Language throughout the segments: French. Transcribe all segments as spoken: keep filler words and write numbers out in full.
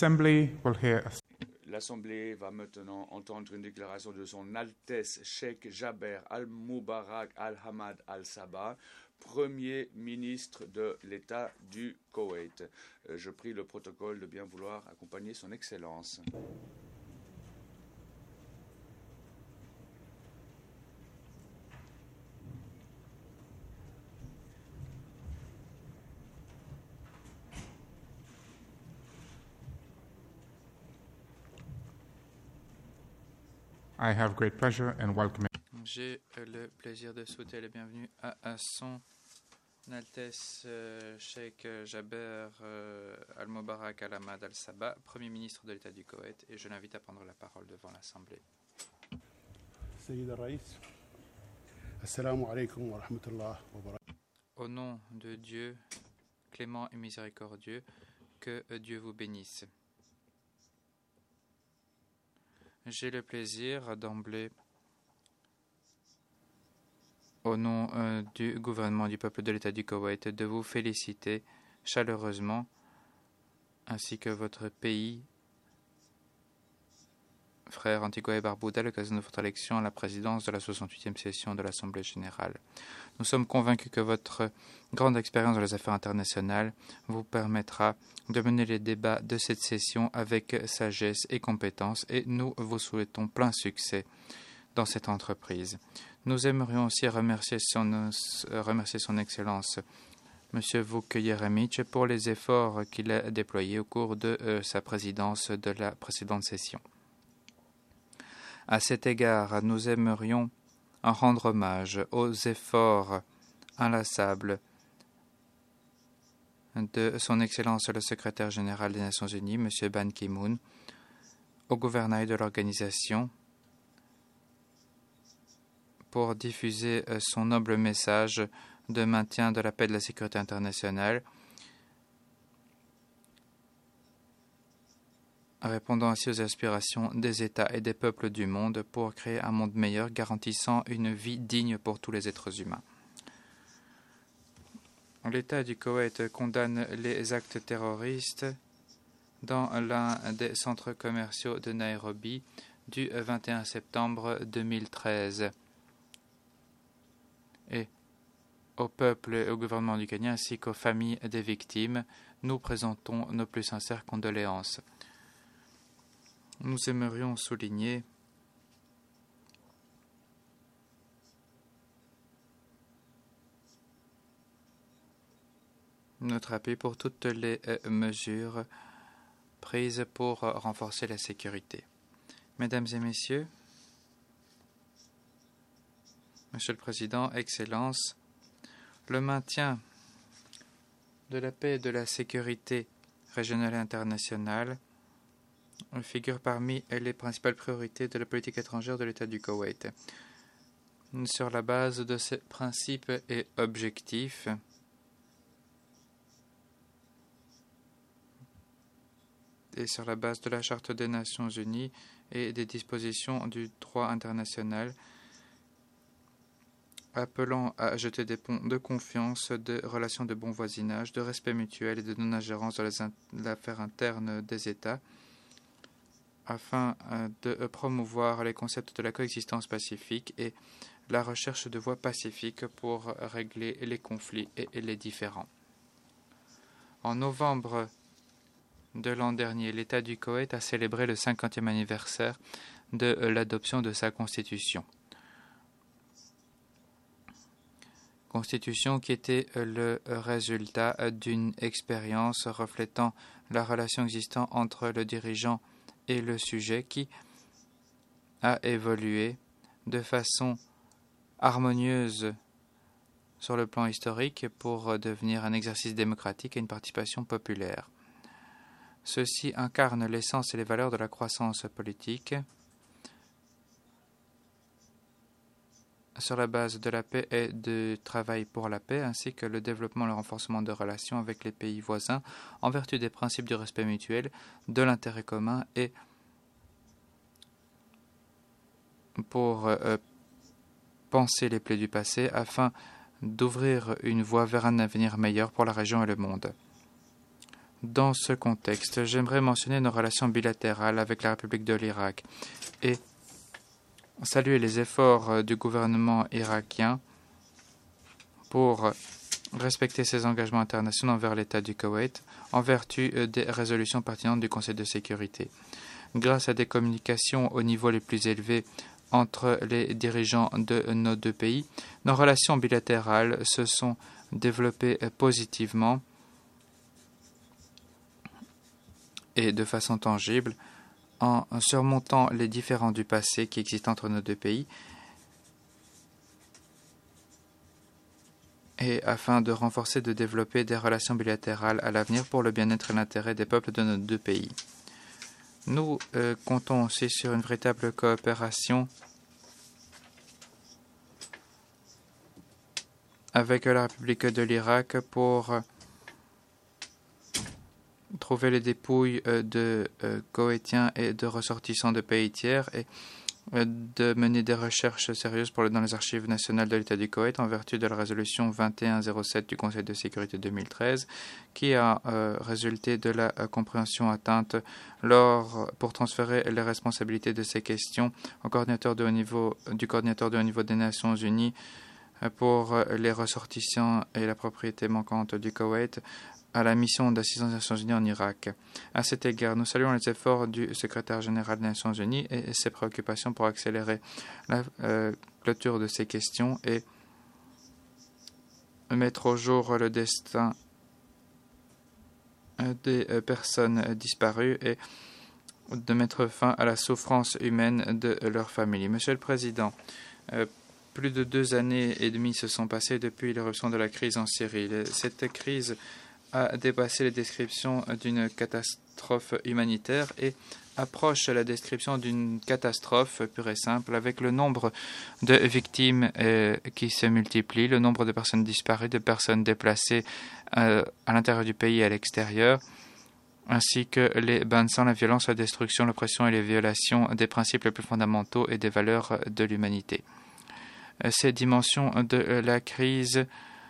Assembly will hear. L'Assemblée va maintenant entendre une déclaration de son Altesse Cheikh Jaber Al-Mubarak Al-Hamad Al-Sabah, Premier ministre de l'État du Koweït. Je prie le protocole de bien vouloir accompagner son Excellence. I have great pleasure in welcoming. J'ai le plaisir de souhaiter la bienvenue à, à son Altesse euh, Cheikh Jaber euh, Al-Mubarak Al-Hamad Al-Sabah, Premier ministre de l'État du Koweït, et je l'invite à prendre la parole devant l'Assemblée. Au nom de Dieu, clément et miséricordieux, que Dieu vous bénisse. J'ai le plaisir d'emblée, au nom euh, du gouvernement du peuple de l'État du Koweït, de vous féliciter chaleureusement, ainsi que votre pays, frère Antigua et Barbuda, à l'occasion de votre élection à la présidence de la soixante-huitième session de l'Assemblée générale. Nous sommes convaincus que votre grande expérience dans les affaires internationales vous permettra de mener les débats de cette session avec sagesse et compétence, et nous vous souhaitons plein succès dans cette entreprise. Nous aimerions aussi remercier son, remercier son Excellence, M. Vuk Jeremic, pour les efforts qu'il a déployés au cours de euh, sa présidence de la précédente session. À cet égard, nous aimerions rendre hommage aux efforts inlassables de son Excellence le secrétaire général des Nations Unies, M. Ban Ki-moon, au gouvernail de l'organisation, pour diffuser son noble message de maintien de la paix et de la sécurité internationale, répondant ainsi aux aspirations des États et des peuples du monde pour créer un monde meilleur, garantissant une vie digne pour tous les êtres humains. L'État du Koweït condamne les actes terroristes dans l'un des centres commerciaux de Nairobi du vingt et un septembre deux mille treize. Et au peuple et au gouvernement du Kenya ainsi qu'aux familles des victimes, nous présentons nos plus sincères condoléances. Nous aimerions souligner notre appui pour toutes les mesures prises pour renforcer la sécurité. Mesdames et messieurs, Monsieur le Président, Excellences, le maintien de la paix et de la sécurité régionale et internationale figure parmi les principales priorités de la politique étrangère de l'État du Koweït. Sur la base de ces principes et objectifs, et sur la base de la Charte des Nations Unies et des dispositions du droit international, appelant à jeter des ponts de confiance, de relations de bon voisinage, de respect mutuel et de non-ingérence dans les, in les affaires internes des États, afin de promouvoir les concepts de la coexistence pacifique et la recherche de voies pacifiques pour régler les conflits et les différends. En novembre de l'an dernier, l'État du Koweït a célébré le cinquantième anniversaire de l'adoption de sa constitution. Constitution qui était le résultat d'une expérience reflétant la relation existant entre le dirigeant et le sujet, qui a évolué de façon harmonieuse sur le plan historique pour devenir un exercice démocratique et une participation populaire. Ceci incarne l'essence et les valeurs de la croissance politique sur la base de la paix et du travail pour la paix, ainsi que le développement et le renforcement de relations avec les pays voisins en vertu des principes du respect mutuel, de l'intérêt commun et pour euh, penser les plaies du passé afin d'ouvrir une voie vers un avenir meilleur pour la région et le monde. Dans ce contexte, j'aimerais mentionner nos relations bilatérales avec la République de l'Irak et saluer les efforts du gouvernement irakien pour respecter ses engagements internationaux envers l'État du Koweït en vertu des résolutions pertinentes du Conseil de sécurité. Grâce à des communications au niveau les plus élevés entre les dirigeants de nos deux pays, nos relations bilatérales se sont développées positivement et de façon tangible en surmontant les différends du passé qui existent entre nos deux pays et afin de renforcer et de développer des relations bilatérales à l'avenir pour le bien-être et l'intérêt des peuples de nos deux pays. Nous euh, comptons aussi sur une véritable coopération avec la République de l'Irak pour trouver les dépouilles de euh, Koweïtiens et de ressortissants de pays tiers et euh, de mener des recherches sérieuses pour le, dans les archives nationales de l'État du Koweït en vertu de la résolution vingt et un zéro sept du Conseil de sécurité deux mille treize qui a euh, résulté de la euh, compréhension atteinte lors, pour transférer les responsabilités de ces questions au coordinateur de haut niveau, du coordinateur de haut niveau des Nations Unies euh, pour euh, les ressortissants et la propriété manquante du Koweït à la mission d'assistance des Nations Unies en Irak. À cet égard, nous saluons les efforts du secrétaire général des Nations Unies et ses préoccupations pour accélérer la euh, clôture de ces questions et mettre au jour le destin des euh, personnes disparues et de mettre fin à la souffrance humaine de leurs familles. Monsieur le Président, euh, plus de deux années et demie se sont passées depuis l'éruption de la crise en Syrie. Cette crise a dépassé les descriptions d'une catastrophe humanitaire et approche la description d'une catastrophe pure et simple avec le nombre de victimes euh, qui se multiplie, le nombre de personnes disparues, de personnes déplacées euh, à l'intérieur du pays et à l'extérieur, ainsi que les bains de sang, la violence, la destruction, l'oppression et les violations des principes les plus fondamentaux et des valeurs de l'humanité. Ces dimensions de la crise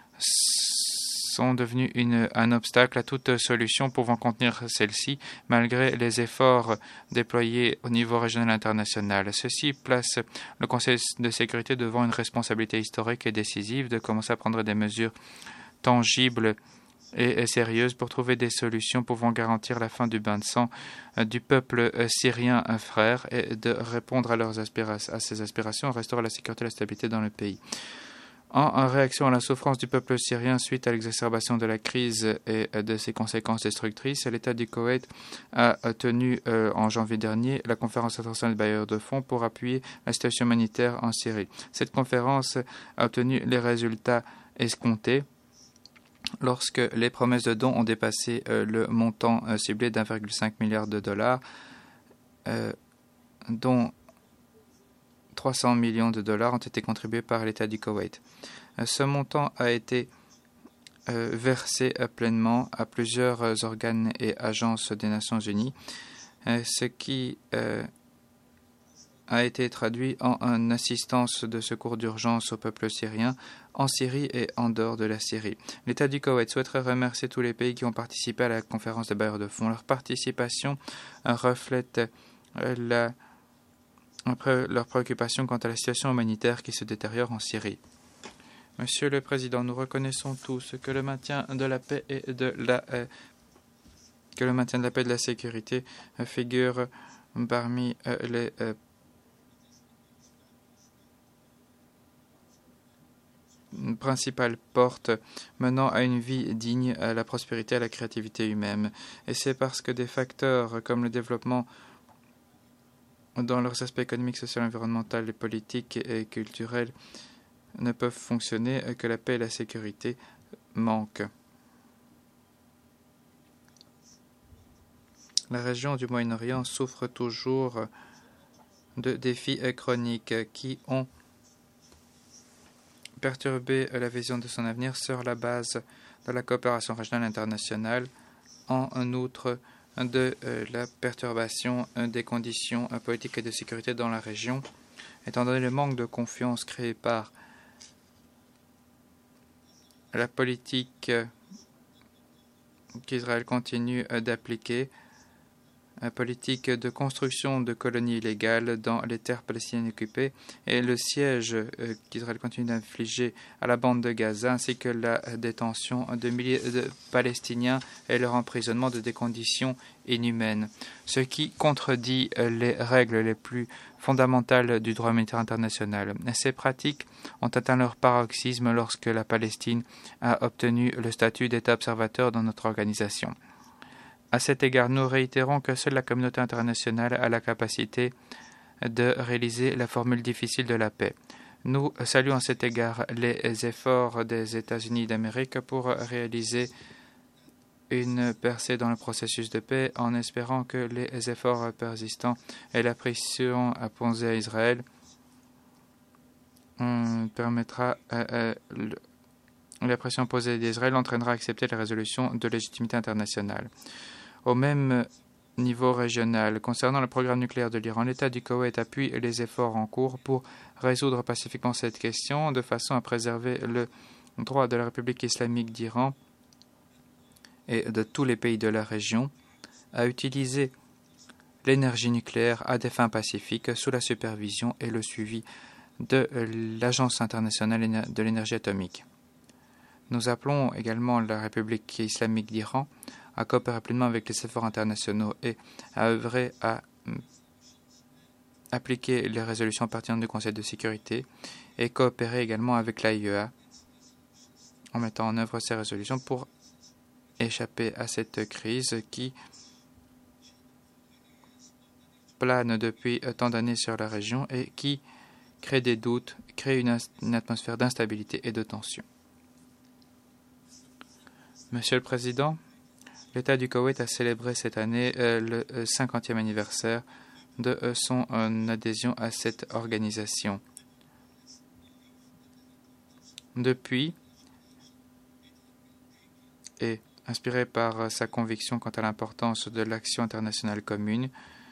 sont devenus une, un obstacle à toute solution pouvant contenir celle-ci, malgré les efforts déployés au niveau régional et international. Ceci place le Conseil de sécurité devant une responsabilité historique et décisive de commencer à prendre des mesures tangibles et sérieuses pour trouver des solutions pouvant garantir la fin du bain de sang du peuple syrien frère et de répondre à, leurs aspira- à ses aspirations, restaurer la sécurité et la stabilité dans le pays. En réaction à la souffrance du peuple syrien suite à l'exacerbation de la crise et de ses conséquences destructrices, l'État du Koweït a tenu euh, en janvier dernier la conférence internationale des bailleurs de fonds pour appuyer la situation humanitaire en Syrie. Cette conférence a obtenu les résultats escomptés lorsque les promesses de dons ont dépassé euh, le montant euh, ciblé d'un virgule cinq milliard de dollars, euh, dont trois cents millions de dollars ont été contribués par l'État du Koweït. Ce montant a été euh, versé euh, pleinement à plusieurs euh, organes et agences des Nations Unies, euh, ce qui euh, a été traduit en une assistance de secours d'urgence au peuple syrien en Syrie et en dehors de la Syrie. L'État du Koweït souhaiterait remercier tous les pays qui ont participé à la conférence des bailleurs de fonds. Leur participation euh, reflète euh, la après leurs préoccupations quant à la situation humanitaire qui se détériore en Syrie. Monsieur le Président, nous reconnaissons tous que le maintien de la paix et de la euh, que le maintien de la paix et de la sécurité euh, figure parmi euh, les euh, principales portes menant à une vie digne, à la prospérité, à la créativité humaine. Et c'est parce que des facteurs comme le développement dans leurs aspects économiques, sociaux, environnementaux, politiques et culturels ne peuvent fonctionner que la paix et la sécurité manquent. La région du Moyen-Orient souffre toujours de défis chroniques qui ont perturbé la vision de son avenir sur la base de la coopération régionale internationale, en outre de euh, la perturbation euh, des conditions euh, politiques et de sécurité dans la région, étant donné le manque de confiance créé par la politique euh, qu'Israël continue d'appliquer une politique de construction de colonies illégales dans les terres palestiniennes occupées et le siège qu'Israël continue d'infliger à la bande de Gaza, ainsi que la détention de milliers de Palestiniens et leur emprisonnement de des conditions inhumaines, ce qui contredit les règles les plus fondamentales du droit humanitaire international. Ces pratiques ont atteint leur paroxysme lorsque la Palestine a obtenu le statut d'État observateur dans notre organisation. À cet égard, nous réitérons que seule la communauté internationale a la capacité de réaliser la formule difficile de la paix. Nous saluons à cet égard les efforts des États-Unis d'Amérique pour réaliser une percée dans le processus de paix en espérant que les efforts persistants et la pression imposée à Israël permettra euh, euh, le, la pression posée d'Israël entraînera à accepter les résolutions de légitimité internationale. Au même niveau régional, concernant le programme nucléaire de l'Iran, l'État du Koweït appuie les efforts en cours pour résoudre pacifiquement cette question de façon à préserver le droit de la République islamique d'Iran et de tous les pays de la région à utiliser l'énergie nucléaire à des fins pacifiques sous la supervision et le suivi de l'Agence internationale de l'énergie atomique. Nous appelons également la République islamique d'Iran à coopérer pleinement avec les efforts internationaux et à œuvrer à appliquer les résolutions pertinentes du Conseil de sécurité et coopérer également avec l'A I E A en mettant en œuvre ces résolutions pour échapper à cette crise qui plane depuis tant d'années sur la région et qui crée des doutes, crée une, une atmosphère d'instabilité et de tension. Monsieur le Président, l'État du Koweït a célébré cette année euh, le cinquantième anniversaire de euh, son euh, adhésion à cette organisation. Depuis, et inspiré par euh, sa conviction quant à l'importance de l'action internationale commune,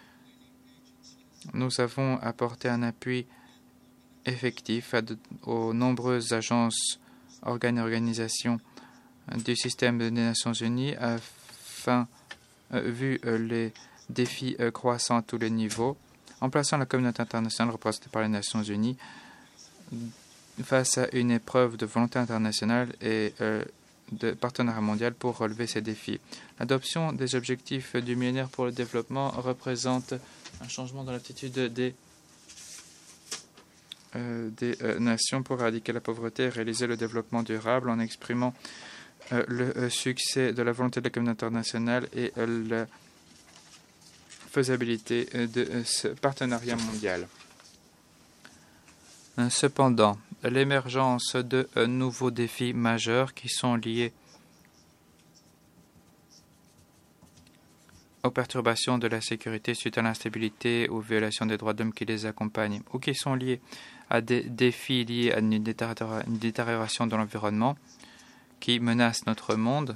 nous avons apporté un appui effectif à de, aux nombreuses agences, organes et organisations du système des Nations Unies afin, euh, vu euh, les défis euh, croissants à tous les niveaux, en plaçant la communauté internationale représentée par les Nations Unies face à une épreuve de volonté internationale et euh, de partenariat mondial pour relever ces défis. L'adoption des objectifs du millénaire pour le développement représente un changement dans l'attitude des, euh, des euh, nations pour éradiquer la pauvreté et réaliser le développement durable en exprimant euh, le euh, succès de la volonté de la communauté internationale et euh, la faisabilité de euh, ce partenariat mondial. Cependant, l'émergence de euh, nouveaux défis majeurs qui sont liés aux perturbations de la sécurité suite à l'instabilité ou violations des droits de l'homme qui les accompagnent, ou qui sont liés à des défis liés à une détérioration de l'environnement qui menacent notre monde,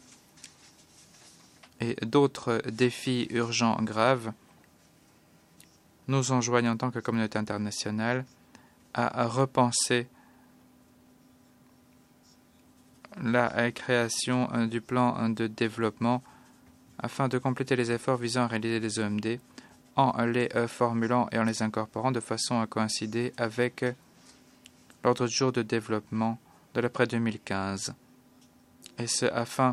et d'autres défis urgents graves, nous enjoignons en tant que communauté internationale à repenser la création du plan de développement afin de compléter les efforts visant à réaliser les O M D en les formulant et en les incorporant de façon à coïncider avec l'ordre du jour de développement de l'après deux mille quinze. Et ce, afin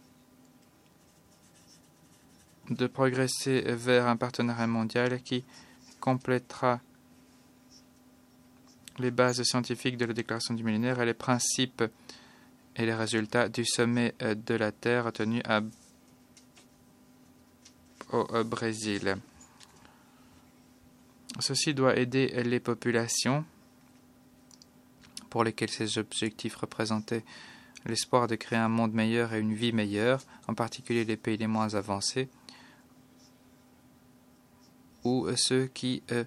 de progresser vers un partenariat mondial qui complétera les bases scientifiques de la déclaration du millénaire et les principes et les résultats du sommet de la Terre tenu à, au Brésil. Ceci doit aider les populations pour lesquelles ces objectifs représentaient l'espoir de créer un monde meilleur et une vie meilleure, en particulier les pays les moins avancés, ou ceux qui euh,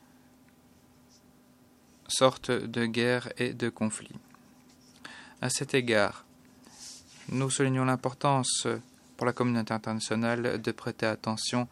sortent de guerres et de conflits. À cet égard, nous soulignons l'importance pour la communauté internationale de prêter attention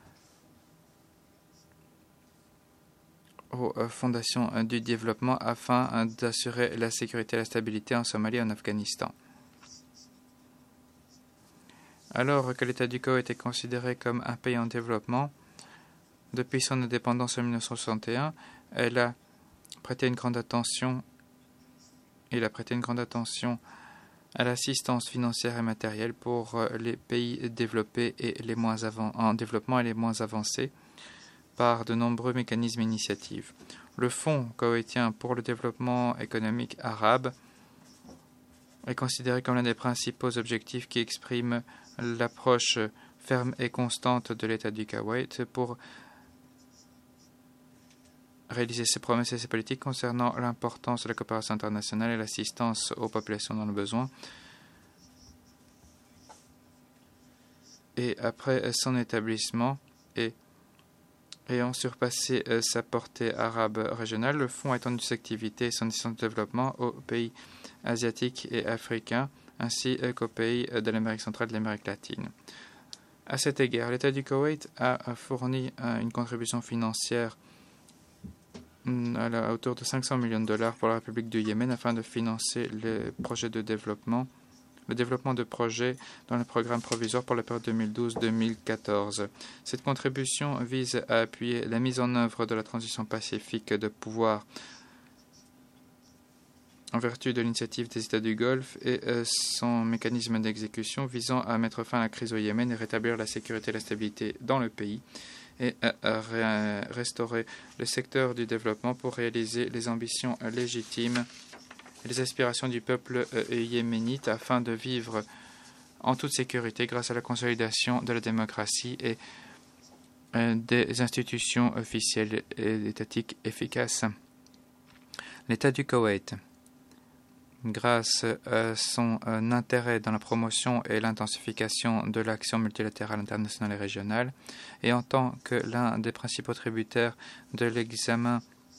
aux fondations du développement afin d'assurer la sécurité et la stabilité en Somalie et en Afghanistan. Alors que l'État du Koweït est considéré comme un pays en développement, depuis son indépendance en mille neuf cent soixante et un, elle a prêté une grande attention, il a prêté une grande attention à l'assistance financière et matérielle pour les pays développés et les moins avan- en développement et les moins avancés par de nombreux mécanismes et initiatives. Le Fonds koweïtien pour le développement économique arabe est considéré comme l'un des principaux objectifs qui expriment l'approche ferme et constante de l'État du Koweït pour réaliser ses promesses et ses politiques concernant l'importance de la coopération internationale et l'assistance aux populations dans le besoin. Et après son établissement et ayant surpassé euh, sa portée arabe régionale, le Fonds a étendu ses activités et son assistance de développement aux pays asiatiques et africains, ainsi euh, qu'aux pays euh, de l'Amérique centrale et de l'Amérique latine. À cet égard, l'État du Koweït a, a fourni euh, une contribution financière à la hauteur de cinq cents millions de dollars pour la République du Yémen afin de financer les projets de développement, le développement de projets dans le programme provisoire pour la période deux mille douze deux mille quatorze. Cette contribution vise à appuyer la mise en œuvre de la transition pacifique de pouvoir en vertu de l'initiative des États du Golfe et euh, son mécanisme d'exécution visant à mettre fin à la crise au Yémen et rétablir la sécurité et la stabilité dans le pays, et à restaurer le secteur du développement pour réaliser les ambitions légitimes et les aspirations du peuple yéménite afin de vivre en toute sécurité grâce à la consolidation de la démocratie et des institutions officielles et étatiques efficaces. L'État du Koweït, grâce à son intérêt dans la promotion et l'intensification de l'action multilatérale internationale et régionale, et en tant que l'un des principaux tributaires de l'examen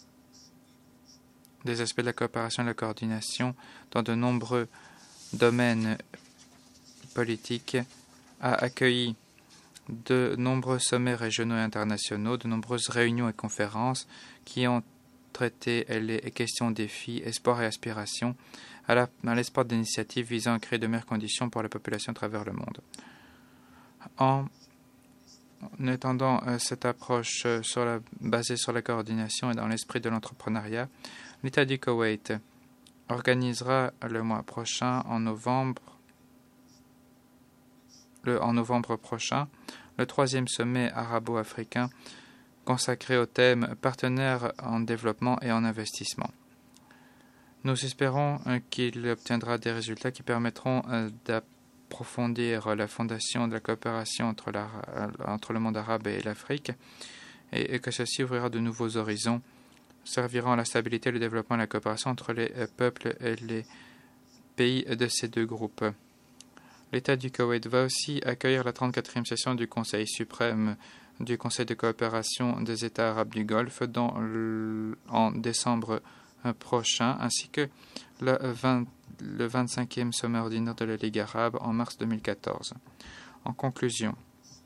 des aspects de la coopération et de la coordination dans de nombreux domaines politiques, a accueilli de nombreux sommets régionaux et internationaux, de nombreuses réunions et conférences qui ont traité les questions, défis, espoirs et aspirations à l'espoir d'initiatives visant à créer de meilleures conditions pour la population à travers le monde. En étendant euh, cette approche euh, sur la, basée sur la coordination et dans l'esprit de l'entrepreneuriat, l'État du Koweït organisera le mois prochain, en novembre, le, en novembre prochain, le troisième sommet arabo-africain consacré au thème partenaires en développement et en investissement. Nous espérons euh, qu'il obtiendra des résultats qui permettront euh, d'approfondir la fondation de la coopération entre, la, entre le monde arabe et l'Afrique et, et que ceci ouvrira de nouveaux horizons, serviront à la stabilité, le développement et la coopération entre les euh, peuples et les pays de ces deux groupes. L'État du Koweït va aussi accueillir la trente-quatrième session du Conseil suprême du Conseil de coopération des États arabes du Golfe dans le, en décembre prochain, ainsi que le, vingt, le vingt-cinquième sommet ordinaire de la Ligue arabe en mars deux mille quatorze. En conclusion,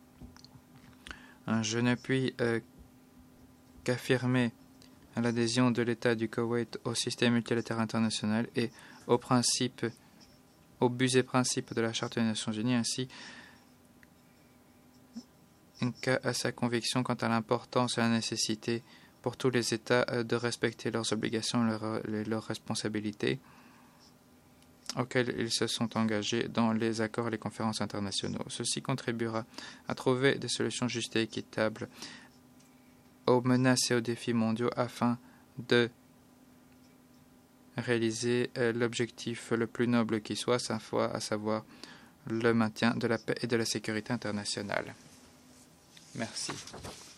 je ne puis euh, qu'affirmer l'adhésion de l'État du Koweït au système multilatéral international et aux principes, aux buts et principes de la Charte des Nations Unies, ainsi qu'à sa conviction quant à l'importance et la nécessité pour tous les États de respecter leurs obligations et leurs, leurs responsabilités auxquelles ils se sont engagés dans les accords et les conférences internationaux. Ceci contribuera à trouver des solutions justes et équitables aux menaces et aux défis mondiaux afin de réaliser l'objectif le plus noble qui soit, à savoir le maintien de la paix et de la sécurité internationale. Merci.